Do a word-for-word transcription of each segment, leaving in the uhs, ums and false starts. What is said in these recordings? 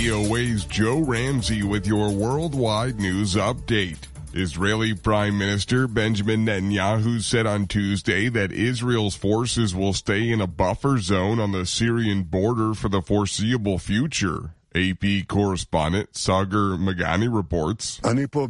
V O A's Joe Ramsey with your worldwide news update. Israeli Prime Minister Benjamin Netanyahu said on Tuesday that Israel's forces will stay in a buffer zone on the Syrian border for the foreseeable future. A P correspondent Sagar Magani reports.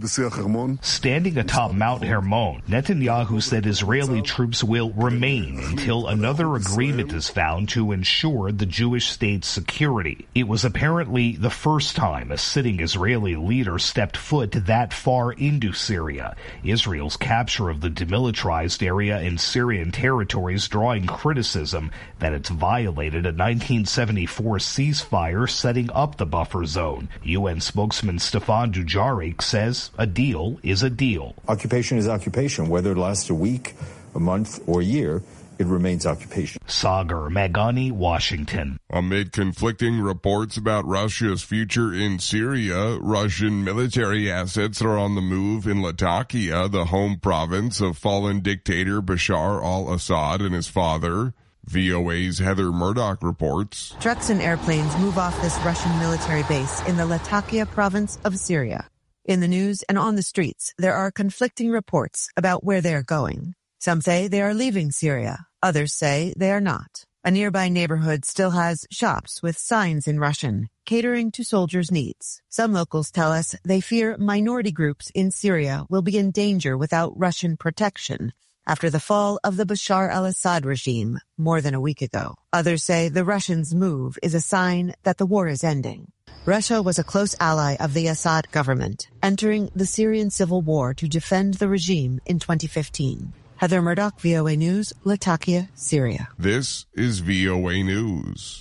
Standing atop Mount Hermon, Netanyahu said Israeli troops will remain until another agreement is found to ensure the Jewish state's security. It was apparently the first time a sitting Israeli leader stepped foot that far into Syria. Israel's capture of the demilitarized area in Syrian territories drawing criticism that it's violated a nineteen seventy-four ceasefire setting up the buffer zone. U N spokesman Stefan Dujarric says a deal is a deal. Occupation is occupation. Whether it lasts a week, a month, or a year, it remains occupation. Sagar Magani, Washington. Amid conflicting reports about Russia's future in Syria, Russian military assets are on the move in Latakia, the home province of fallen dictator Bashar al-Assad and his father. V O A's Heather Murdoch reports. Trucks and airplanes move off this Russian military base in the Latakia province of Syria. In the news and on the streets, there are conflicting reports about where they are going. Some say they are leaving Syria. Others say they are not. A nearby neighborhood still has shops with signs in Russian, catering to soldiers' needs. Some locals tell us they fear minority groups in Syria will be in danger without Russian protection after the fall of the Bashar al-Assad regime more than a week ago. Others say the Russians' move is a sign that the war is ending. Russia was a close ally of the Assad government, entering the Syrian civil war to defend the regime in twenty fifteen. Heather Murdoch, V O A News, Latakia, Syria. This is V O A News.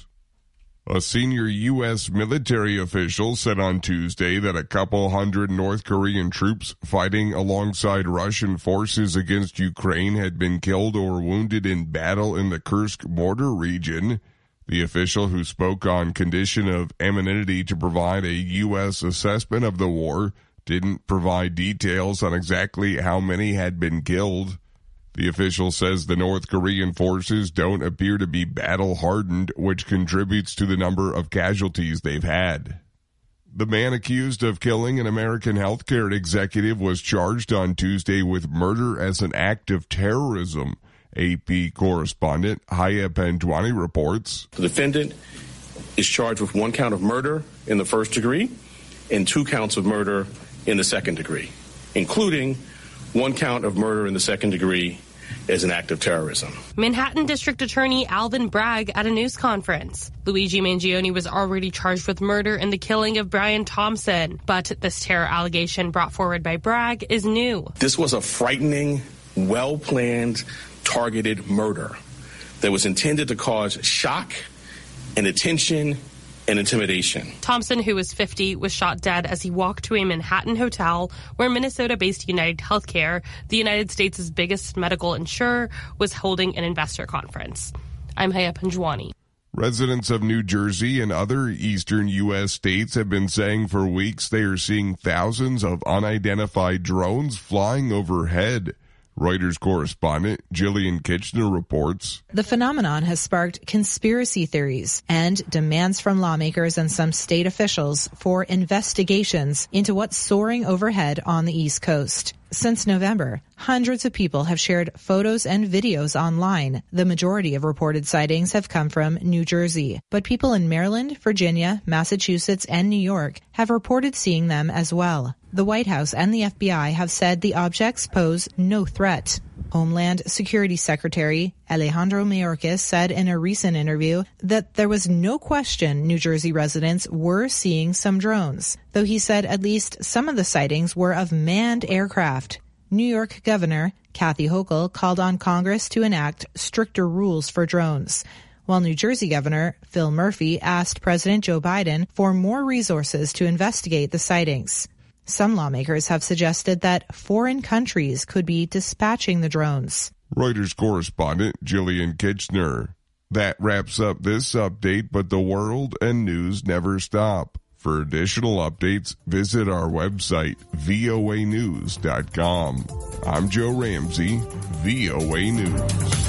A senior U S military official said on Tuesday that a couple hundred North Korean troops fighting alongside Russian forces against Ukraine had been killed or wounded in battle in the Kursk border region. The official, who spoke on condition of anonymity to provide a U S assessment of the war, didn't provide details on exactly how many had been killed. The official says the North Korean forces don't appear to be battle-hardened, which contributes to the number of casualties they've had. The man accused of killing an American healthcare executive was charged on Tuesday with murder as an act of terrorism. A P correspondent Haya Pandwani reports. The defendant is charged with one count of murder in the first degree and two counts of murder in the second degree, including one count of murder in the second degree as an act of terrorism. Manhattan District Attorney Alvin Bragg at a news conference. Luigi Mangione was already charged with murder in the killing of Brian Thompson, but this terror allegation brought forward by Bragg is new. This was a frightening, well-planned, targeted murder that was intended to cause shock and attention and intimidation. Thompson, who was fifty, was shot dead as he walked to a Manhattan hotel where Minnesota-based United Healthcare, the United States' biggest medical insurer, was holding an investor conference. I'm Haya Panjwani. Residents of New Jersey and other eastern U S states have been saying for weeks they are seeing thousands of unidentified drones flying overhead. Reuters correspondent Jillian Kitchener reports. The phenomenon has sparked conspiracy theories and demands from lawmakers and some state officials for investigations into what's soaring overhead on the East Coast. Since November, hundreds of people have shared photos and videos online. The majority of reported sightings have come from New Jersey, but people in Maryland, Virginia, Massachusetts, and New York have reported seeing them as well. The White House and the F B I have said the objects pose no threat. Homeland Security Secretary Alejandro Mayorkas said in a recent interview that there was no question New Jersey residents were seeing some drones, though he said at least some of the sightings were of manned aircraft. New York Governor Kathy Hochul called on Congress to enact stricter rules for drones, while New Jersey Governor Phil Murphy asked President Joe Biden for more resources to investigate the sightings. Some lawmakers have suggested that foreign countries could be dispatching the drones. Reuters correspondent Jillian Kitchener. That wraps up this update, but the world and news never stop. For additional updates, visit our website, V O A news dot com. I'm Joe Ramsey, V O A News.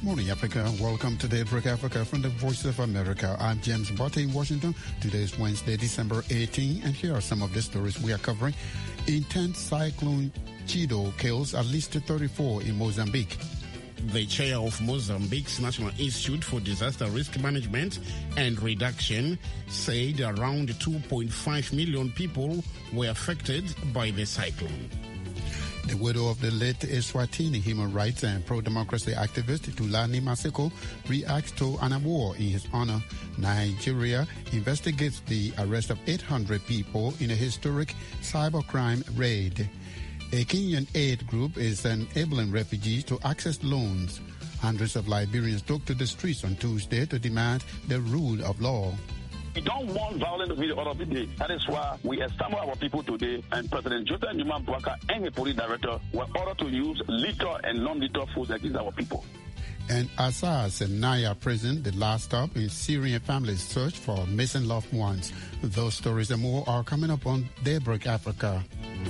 Good morning, Africa. Welcome to Daybreak Africa from the Voice of America. I'm James Botte in Washington. Today is Wednesday, December eighteenth, and here are some of the stories we are covering. Intense cyclone Chido kills at least thirty-four in Mozambique. The chair of Mozambique's National Institute for Disaster Risk Management and Reduction said around two point five million people were affected by the cyclone. The widow of the late Eswatini human rights and pro-democracy activist Thulani Maseko reacts to an award in his honor. Nigeria investigates the arrest of eight hundred people in a historic cybercrime raid. A Kenyan aid group is enabling refugees to access loans. Hundreds of Liberians took to the streets on Tuesday to demand the rule of law. We don't want violence to be the order of the day. That is why we assemble our people today, and President Jota Numa Bwaka and the police director were ordered to use lethal and non-lethal force against our people. And Assas and Naya prison, the last stop in Syrian families' search for missing loved ones. Those stories and more are coming up on Daybreak Africa.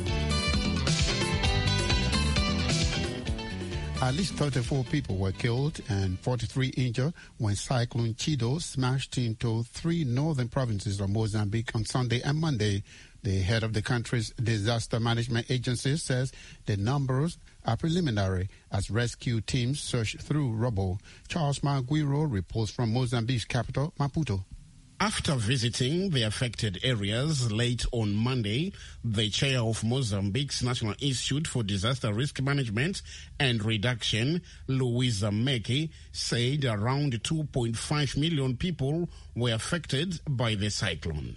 At least thirty-four people were killed and forty-three injured when Cyclone Chido smashed into three northern provinces of Mozambique on Sunday and Monday. The head of the country's disaster management agency says the numbers are preliminary as rescue teams search through rubble. Charles Maguiro reports from Mozambique's capital, Maputo. After visiting the affected areas late on Monday, the chair of Mozambique's National Institute for Disaster Risk Management and Reduction, Luisa Meki, said around two point five million people were affected by the cyclone.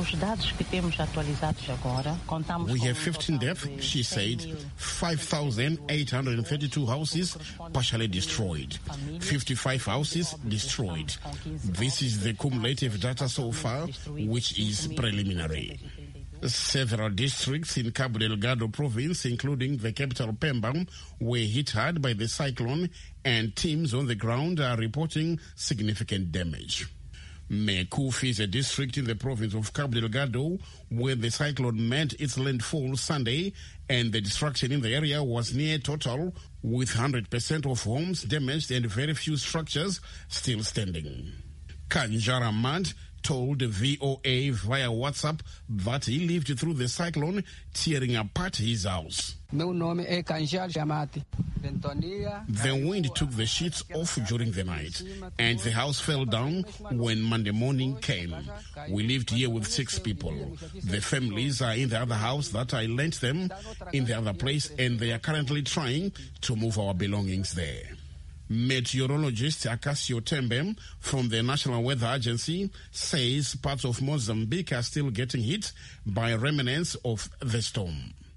We have fifteen deaths, she said, five thousand eight hundred thirty-two houses partially destroyed, fifty-five houses destroyed. This is the cumulative data so far, which is preliminary. Several districts in Cabo Delgado province, including the capital Pemba, were hit hard by the cyclone, and teams on the ground are reporting significant damage. Mekufi is a district in the province of Cabo Delgado where the cyclone made its landfall Sunday, and the destruction in the area was near total, with one hundred percent of homes damaged and very few structures still standing. Kanjara Mad told V O A via WhatsApp that he lived through the cyclone, tearing apart his house. The wind took the sheets off during the night, and the house fell down when Monday morning came. We lived here with six people. The families are in the other house that I lent them in the other place, and they are currently trying to move our belongings there. Meteorologist Akasio Tembe from the National Weather Agency says parts of Mozambique are still getting hit by remnants of the storm.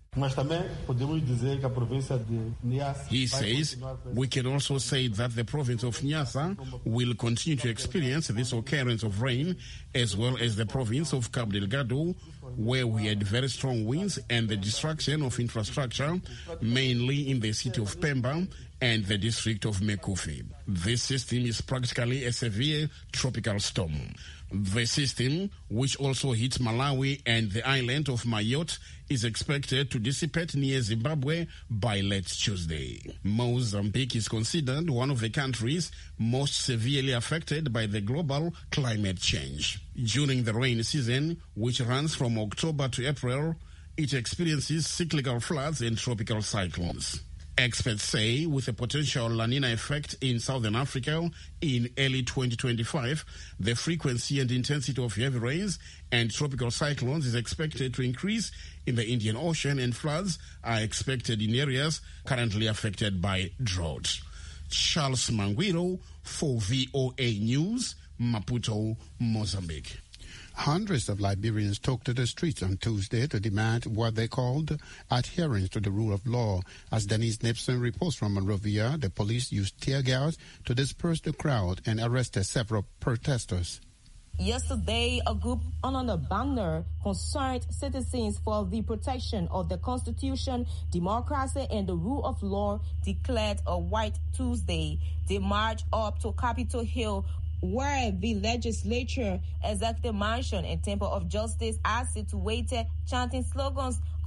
He says, we can also say that the province of Nyasa will continue to experience this occurrence of rain, as well as the province of Cabo Delgado, where we had very strong winds and the destruction of infrastructure, mainly in the city of Pemba and the district of Mekufi. This system is practically a severe tropical storm. The system, which also hits Malawi and the island of Mayotte, is expected to dissipate near Zimbabwe by late Tuesday. Mozambique is considered one of the countries most severely affected by the global climate change. During the rain season, which runs from October to April, it experiences cyclical floods and tropical cyclones. Experts say with a potential La Nina effect in southern Africa in early twenty twenty-five, the frequency and intensity of heavy rains and tropical cyclones is expected to increase in the Indian Ocean, and floods are expected in areas currently affected by drought. Charles Manguiro for V O A News, Maputo, Mozambique. Hundreds of Liberians took to the streets on Tuesday to demand what they called adherence to the rule of law. As Denise Nipson reports from Monrovia, the police used tear gas to disperse the crowd and arrested several protesters. Yesterday, a group on a banner concerned citizens for the protection of the Constitution, democracy, and the rule of law declared a White Tuesday. They marched up to Capitol Hill, where the legislature, executive mansion, and Temple of Justice are situated, chanting slogans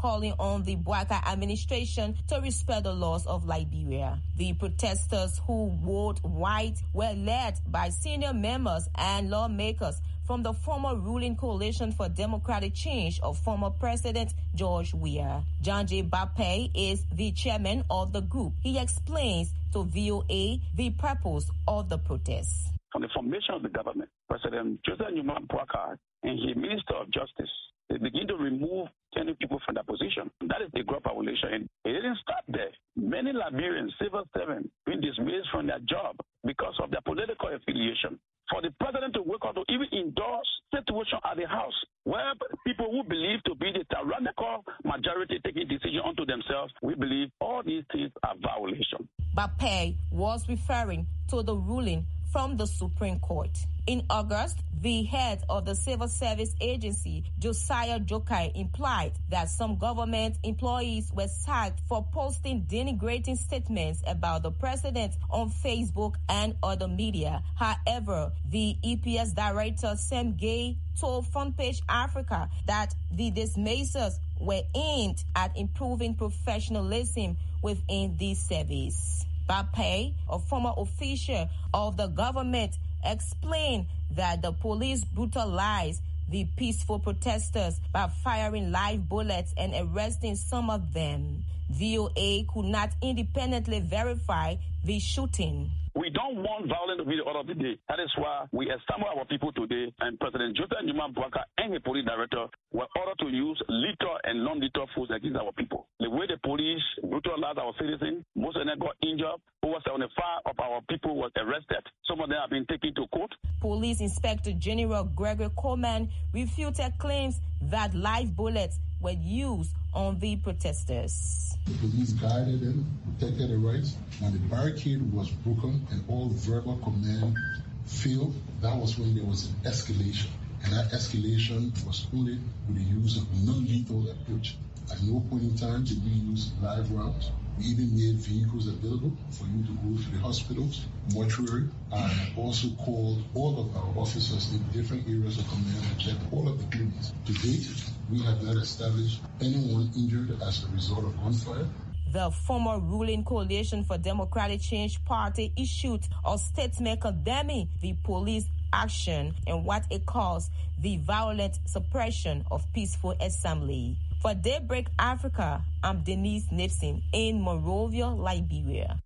calling on the Bouaka administration to respect the laws of Liberia. The protesters who wore white were led by senior members and lawmakers from the former ruling Coalition for Democratic Change of former President George Weah. John J. Bape is the chairman of the group. He explains to V O A the purpose of the protests. From the formation of the government, President Joseph Newman Bouaka and his Minister of Justice, they begin to remove ten people from that position. That is the Negro population. And it didn't stop there. Many Liberians, civil servants, been dismissed from their job because of their political affiliation. For the president to wake up to even endorse situation at the House, where people who believe to be the tyrannical majority taking decision unto themselves, we believe all these things are violation. Bape was referring to the ruling from the Supreme Court. In August, the head of the Civil Service Agency, Josiah Jokai, implied that some government employees were sacked for posting denigrating statements about the president on Facebook and other media. However, the E P S director, Sam Gay, told Front Page Africa that the dismissals were aimed at improving professionalism within the service. Bape, a former official of the government, explained that the police brutalized the peaceful protesters by firing live bullets and arresting some of them. V O A could not independently verify the shooting. We don't want violence to be the order of the day. That is why we assemble our people today, and President Joseph Newman Bouaka and the police director were ordered to use lethal and non-lethal force against our people. The way the police brutalized our citizens, most of them got injured. Over seventy-five of our people were arrested. Some of them have been taken to court. Police Inspector General Gregory Coleman refuted claims that live bullets were used on the protesters. The police guided them, protected the rights. When the barricade was broken and all verbal command failed, that was when there was an escalation. And that escalation was only with the use of non-lethal approach. At no point in time did we use live rounds. We even made vehicles available for you to go to the hospitals, mortuary, and also called all of our officers in different areas of command to check all of the clinics. To date, we have not established anyone injured as a result of gunfire. The former ruling Coalition for Democratic Change Party issued a statement condemning the police action and what it calls the violent suppression of peaceful assembly. For Daybreak Africa, I'm Denise Nipson in Monrovia, Liberia.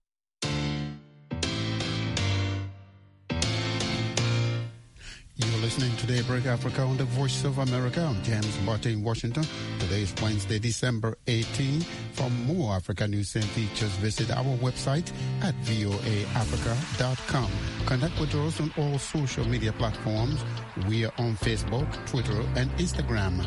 You're listening to Daybreak Africa on the Voice of America. I'm James Barton in Washington. Today is Wednesday, December eighteenth. For more Africa news and features, visit our website at voa africa dot com. Connect with us on all social media platforms. We are on Facebook, Twitter, and Instagram.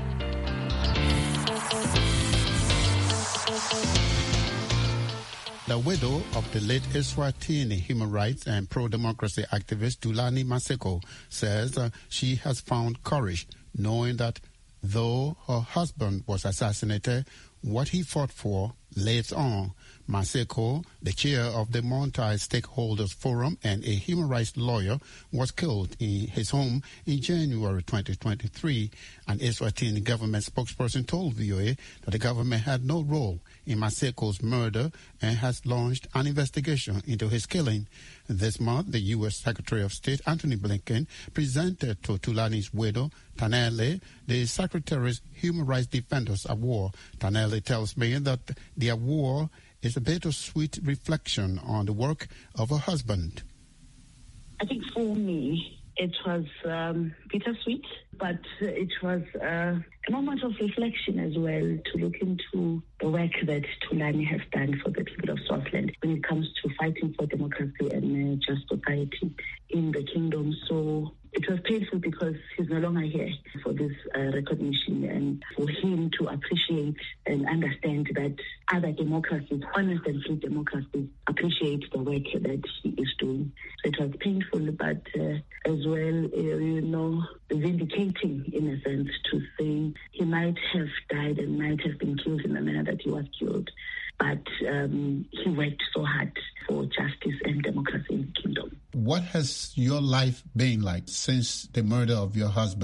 The widow of the late Eswatini human rights and pro-democracy activist Thulani Maseko says uh, she has found courage knowing that though her husband was assassinated, what he fought for lives on. Maseko, the chair of the Montai Stakeholders Forum and a human rights lawyer, was killed in his home in January twenty twenty-three. An Eswatini government spokesperson told V O A that the government had no role in Maseko's murder and has launched an investigation into his killing. This month, the U S Secretary of State Antony Blinken presented to Thulani's widow, Tanele, the Secretary's Human Rights Defenders Award. Tanele tells me that the award is a bittersweet reflection on the work of her husband. I think for me, it was um, bittersweet, but it was uh, a moment of reflection as well to look into the work that Thulani has done for the people of Swaziland when it comes to fighting for democracy and uh, just society in the kingdom. So it was painful because he's no longer here for this uh, recognition and for him to appreciate and understand that other democracies, honest and free democracies, appreciate the work that he is doing. So it was painful, but uh, as well, uh, you know, vindicating in a sense to say he might have died and might have been killed in the manner that he was killed. But um, he worked so hard for justice and democracy in the kingdom. What has your life been like since the murder of your husband?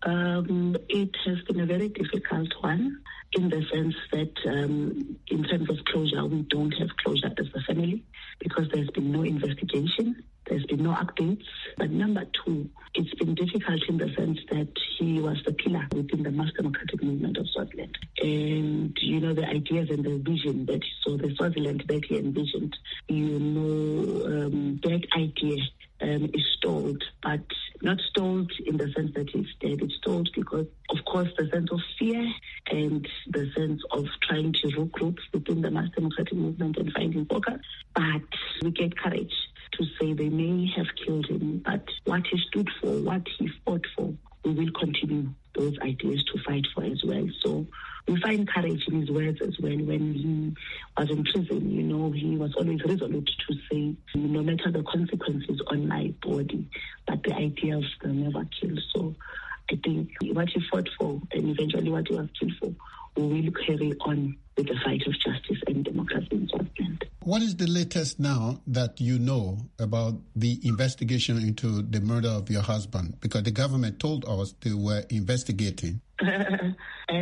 Um, it has been a very difficult one in the sense that um, in terms of closure, we don't have closure as a family because there's been no investigation. There's been no updates. But number two, it's been difficult in the sense that he was the pillar within the mass democratic movement of Swaziland. And, you know, the ideas and the vision that he saw, the Swaziland that he envisioned, you know, um, that idea um, is stalled, but not stalled in the sense that he's dead. It's stalled because, of course, the sense of fear and the sense of trying to regroup within the mass democratic movement and finding focus. But we get courage to say they may have killed him, but what he stood for, what he fought for, we will continue those ideas to fight for as well. So we find courage in his words as well. When he was in prison, you know, he was always resolute to say, no matter the consequences on my body, but the idea of the never kill. So I think what he fought for and eventually what he was killed for, we will carry on with the fight of justice and democracy in Swaziland. What is the latest now that you know about the investigation into the murder of your husband? Because the government told us they were investigating. um,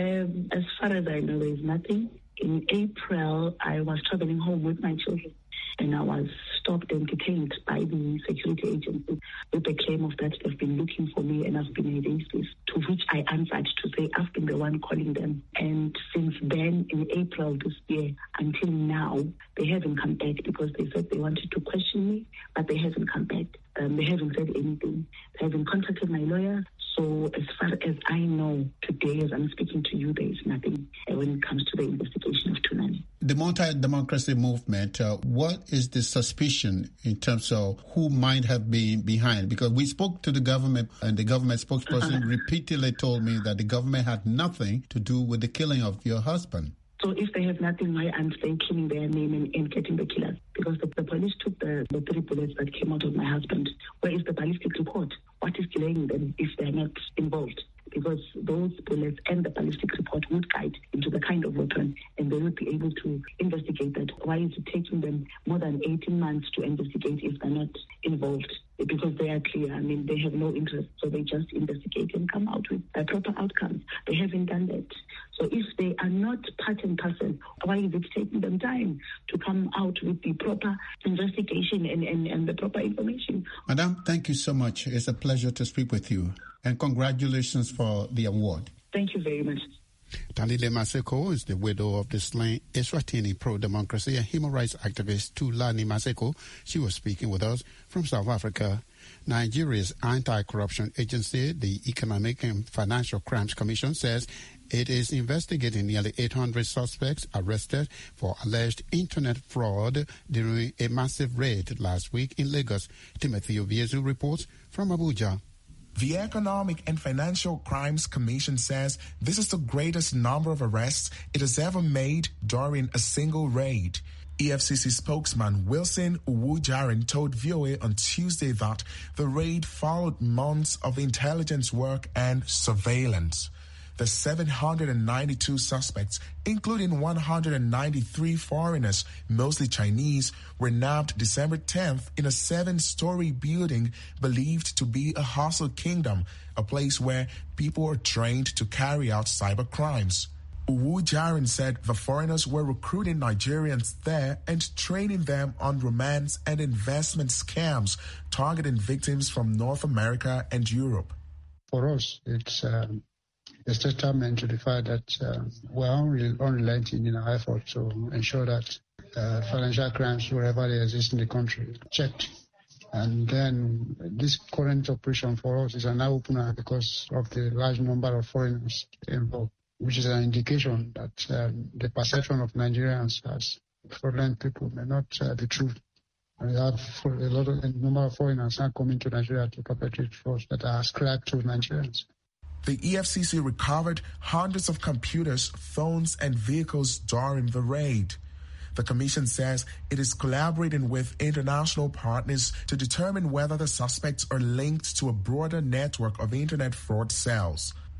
as far as I know, there is nothing. In April, I was traveling home with my children, and I was stopped and detained by the security agency with the claim of that they've been looking for me and I've been evasive, to which I answered to say I've been the one calling them. And since then, in April this year, until now, they haven't come back because they said they wanted to question me, but they haven't come back. Um, they haven't said anything. They haven't contacted my lawyer. So as far as I know, today as I'm speaking to you, there is nothing uh, when it comes to the investigation of Thunani. The multi-democracy movement, uh, what is the suspicion in terms of who might have been behind? Because we spoke to the government and the government spokesperson uh-huh. repeatedly told me that the government had nothing to do with the killing of your husband. So if they have nothing, why aren't they killing their name and, and getting the killers? Because the, the police took the, the three bullets that came out of my husband. Where is the ballistic report? What is delaying them if they're not involved? Because those bullets and the ballistic report would guide into the kind of weapon, and they would be able to investigate that. Why is it taking them more than eighteen months to investigate if they're not involved? Because they are clear. I mean, they have no interest, so they just investigate and come out with the proper outcomes. They haven't done that. So if they are not part and parcel, why is it taking them time to come out with the proper investigation and, and, and the proper information? Madam, thank you so much. It's a pleasure to speak with you. And congratulations for the award. Thank you very much. Tandile Maseko is the widow of the slain Eswatini pro-democracy and human rights activist Thulani Maseko. She was speaking with us from South Africa. Nigeria's anti-corruption agency, the Economic and Financial Crimes Commission, says it is investigating nearly eight hundred suspects arrested for alleged internet fraud during a massive raid last week in Lagos. Timothy Obiezu reports from Abuja. The Economic and Financial Crimes Commission says this is the greatest number of arrests it has ever made during a single raid. E F C C spokesman Wilson Uwujaren told V O A on Tuesday that the raid followed months of intelligence work and surveillance. The seven hundred ninety-two suspects, including one hundred ninety-three foreigners, mostly Chinese, were nabbed December tenth in a seven-story building believed to be a hustle kingdom, a place where people are trained to carry out cyber crimes. Uwujaren said the foreigners were recruiting Nigerians there and training them on romance and investment scams, targeting victims from North America and Europe. For us, it's... Um a testament to the fact that uh, we're unrelenting in our effort to ensure that uh, financial crimes, wherever they exist in the country, are checked. And then this current operation for us is an eye-opener because of the large number of foreigners involved, which is an indication that um, the perception of Nigerians as fraudulent people may not uh, be true. We have a lot of a number of foreigners are coming to Nigeria to perpetrate frauds that are ascribed to Nigerians. The E F C C recovered hundreds of computers, phones, and vehicles during the raid. The commission says it is collaborating with international partners to determine whether the suspects are linked to a broader network of internet fraud cells.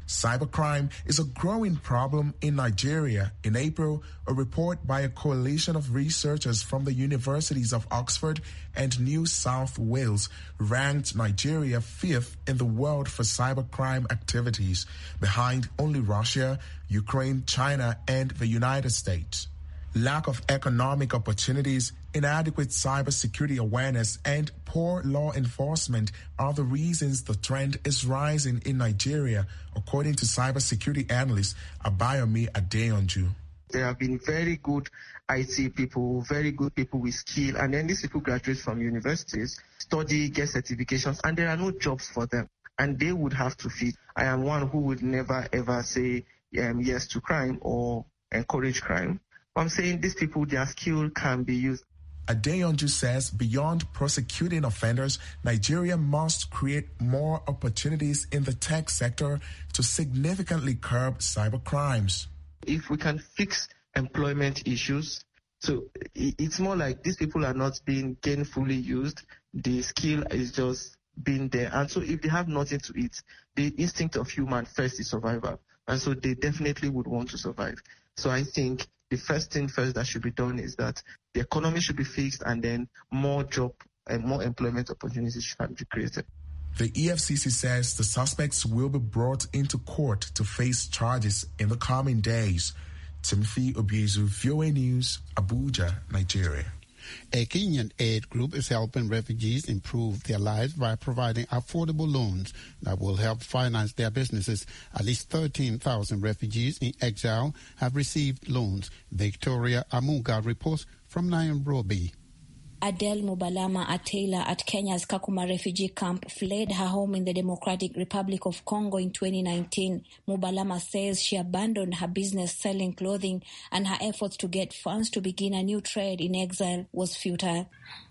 Cybercrime is a growing problem in Nigeria. In April, a report by a coalition of researchers from the universities of Oxford and New South Wales ranked Nigeria fifth in the world for cybercrime activities, behind only Russia, Ukraine, China, and the United States. Lack of economic opportunities, inadequate cybersecurity awareness, and poor law enforcement are the reasons the trend is rising in Nigeria, according to cybersecurity analyst Abayomi Adeyanju. There have been very good I T people, very good people with skill, and then these people graduate from universities, study, get certifications, and there are no jobs for them, and they would have to feed. I am one who would never ever say um, yes to crime or encourage crime. I'm saying these people, their skill can be used. Adeyanju says beyond prosecuting offenders, Nigeria must create more opportunities in the tech sector to significantly curb cyber crimes. If we can fix employment issues, so it's more like these people are not being gainfully used. The skill is just being there. And so if they have nothing to eat, the instinct of human first is survival. And so they definitely would want to survive. So I think the first thing first that should be done is that the economy should be fixed, and then more job and more employment opportunities should be created. The E F C C says the suspects will be brought into court to face charges in the coming days. Timothy Obiezu, V O A News, Abuja, Nigeria. A Kenyan aid group is helping refugees improve their lives by providing affordable loans that will help finance their businesses. At least thirteen thousand refugees in exile have received loans. Victoria Amuga reports from Nairobi. Adele Mubalama, a tailor at Kenya's Kakuma refugee camp, fled her home in the Democratic Republic of Congo in twenty nineteen. Mubalama says she abandoned her business selling clothing, and her efforts to get funds to begin a new trade in exile was futile.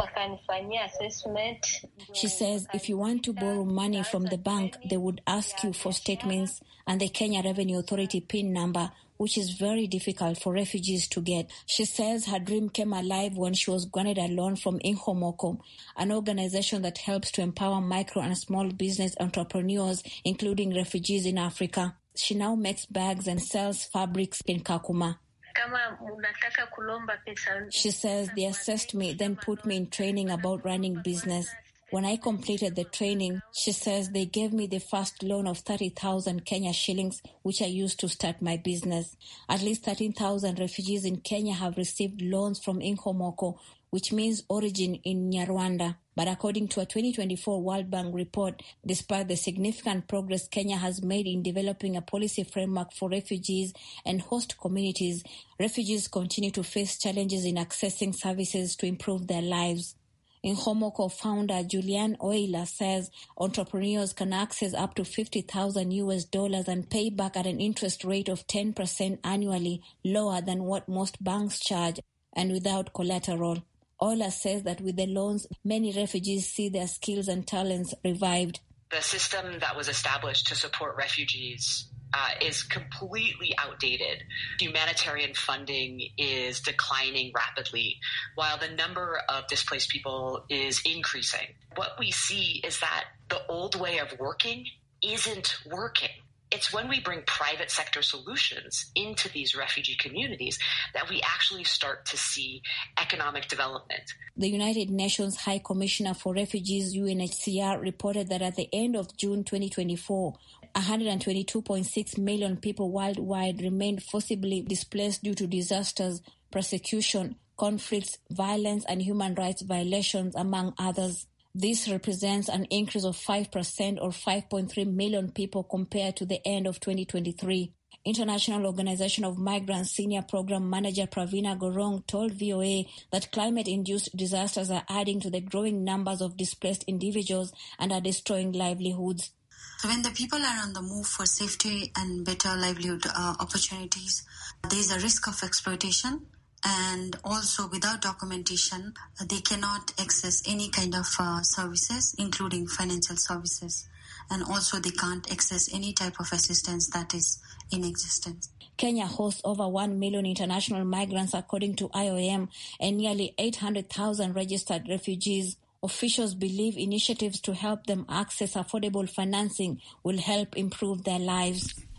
She says if you want to borrow money from the bank, they would ask you for statements and the Kenya Revenue Authority PIN number, which is very difficult for refugees to get. She says her dream came alive when she was granted a loan from Inhomoko, an organization that helps to empower micro and small business entrepreneurs, including refugees in Africa. She now makes bags and sells fabrics in Kakuma. She says they assessed me, then put me in training about running business. When I completed the training, she says they gave me the first loan of thirty thousand Kenya shillings, which I used to start my business. At least thirteen thousand refugees in Kenya have received loans from Inhomoko, which means origin in Nyarwanda. But according to a twenty twenty-four World Bank report, despite the significant progress Kenya has made in developing a policy framework for refugees and host communities, refugees continue to face challenges in accessing services to improve their lives. Inhomoko founder Julian Oila says entrepreneurs can access up to fifty thousand U S dollars and pay back at an interest rate of ten percent annually, lower than what most banks charge, and without collateral. Oila says that with the loans, many refugees see their skills and talents revived. The system that was established to support refugees Uh, is completely outdated. Humanitarian funding is declining rapidly, while the number of displaced people is increasing. What we see is that the old way of working isn't working. It's when we bring private sector solutions into these refugee communities that we actually start to see economic development. The United Nations High Commissioner for Refugees, U N H C R, reported that at the end of June twenty twenty-four, one hundred twenty-two point six million people worldwide remained forcibly displaced due to disasters, persecution, conflicts, violence, and human rights violations, among others. This represents an increase of five percent or five point three million people compared to the end of twenty twenty-three. International Organization of Migrants Senior Program Manager Pravina Gorong told V O A that climate-induced disasters are adding to the growing numbers of displaced individuals and are destroying livelihoods. So when the people are on the move for safety and better livelihood uh, opportunities, there is a risk of exploitation. And also without documentation, they cannot access any kind of uh, services, including financial services. And also they can't access any type of assistance that is in existence. Kenya hosts over one million international migrants, according to I O M, and nearly eight hundred thousand registered refugees. Officials believe initiatives to help them access affordable financing will help improve their lives.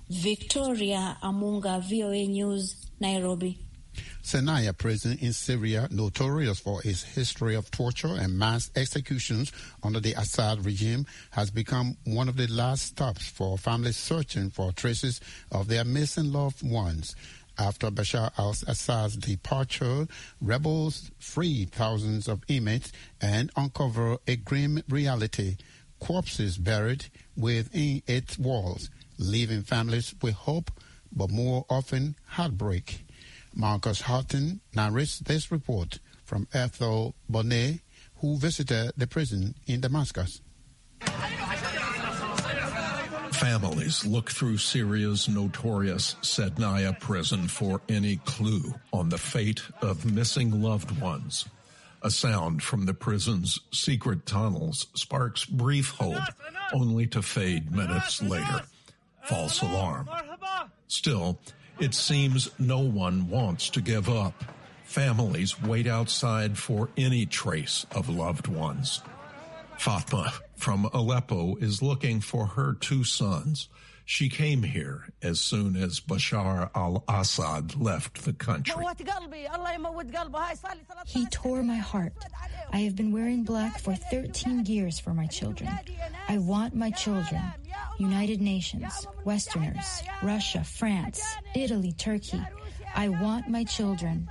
Victoria Amunga, V O A News, Nairobi. Senaya prison in Syria, notorious for its history of torture and mass executions under the Assad regime, has become one of the last stops for families searching for traces of their missing loved ones. After Bashar al-Assad's departure, rebels freed thousands of inmates and uncover a grim reality: corpses buried within its walls, leaving families with hope, but more often heartbreak. Marcus Harton narrates this report from Ethel Bonnet, who visited the prison in Damascus. Families look through Syria's notorious Sednaya prison for any clue on the fate of missing loved ones. A sound from the prison's secret tunnels sparks brief hope, only to fade minutes later. False alarm. Still, it seems no one wants to give up. Families wait outside for any trace of loved ones. Fatma from Aleppo is looking for her two sons. She came here as soon as Bashar al-Assad left the country. He tore my heart. I have been wearing black for thirteen years for my children. I want my children. United Nations, Westerners, Russia, France, Italy, Turkey. I want my children.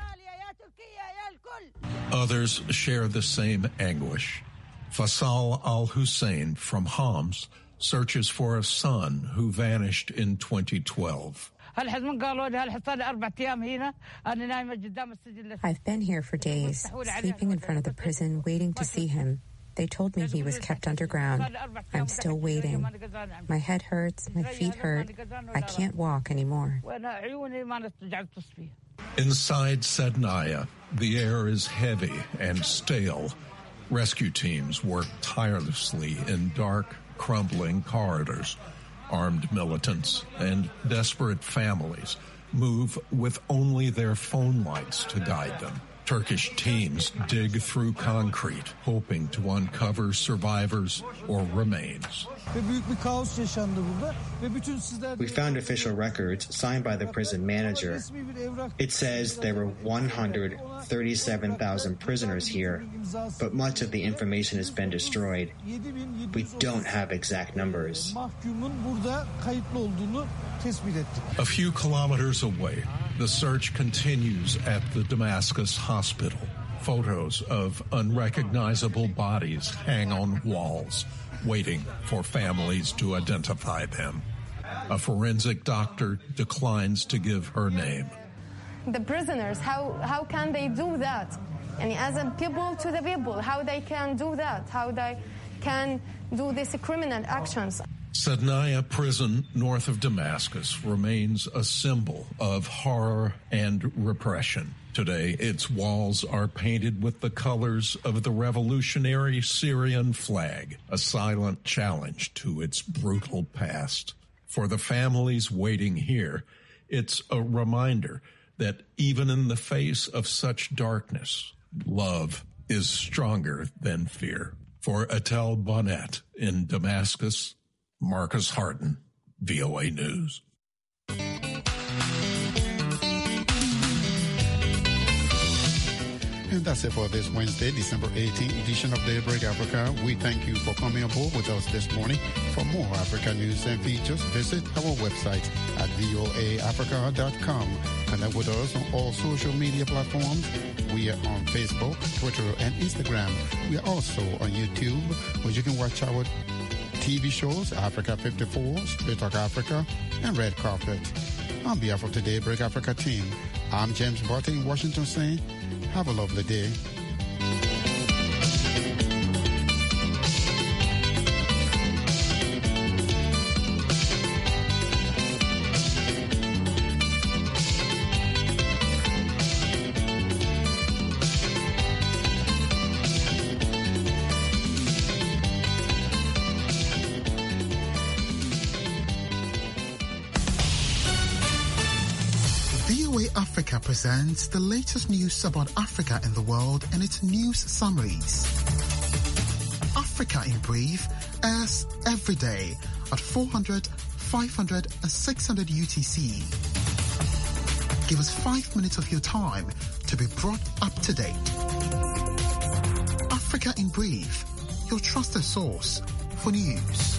Others share the same anguish. Faisal al-Hussein from Homs searches for a son who vanished in twenty twelve. I've been here for days, sleeping in front of the prison, waiting to see him. They told me he was kept underground. I'm still waiting. My head hurts, my feet hurt. I can't walk anymore. Inside Sednaya, the air is heavy and stale. Rescue teams work tirelessly in dark, crumbling corridors. Armed militants and desperate families move with only their phone lights to guide them. Turkish teams dig through concrete, hoping to uncover survivors or remains. We found official records signed by the prison manager. It says there were one hundred thirty-seven thousand prisoners here, but much of the information has been destroyed. We don't have exact numbers. A few kilometers away, the search continues at the Damascus hospital. Photos of unrecognizable bodies hang on walls, waiting for families to identify them. A forensic doctor declines to give her name. The prisoners, how, how can they do that? And as a people to the people, how they can do that, how they can do these criminal actions. Sednaya prison north of Damascus remains a symbol of horror and repression. Today, its walls are painted with the colors of the revolutionary Syrian flag, a silent challenge to its brutal past. For the families waiting here, it's a reminder that even in the face of such darkness, love is stronger than fear. For Ethel Bonnet in Damascus, Marcus Harton, V O A News. And that's it for this Wednesday, December eighteenth edition of Daybreak Africa. We thank you for coming aboard with us this morning. For more Africa news and features, visit our website at V O A Africa dot com. Connect with us on all social media platforms. We are on Facebook, Twitter, and Instagram. We are also on YouTube, where you can watch our T V shows, Africa fifty-four, Straight Talk Africa, and Red Carpet. On behalf of the Daybreak Africa team, I'm James Barton in Washington saying, have a lovely day. Africa presents the latest news about Africa and the world and its news summaries. Africa in Brief airs every day at four hundred, five hundred and six hundred U T C. Give us five minutes of your time to be brought up to date. Africa in Brief, your trusted source for news.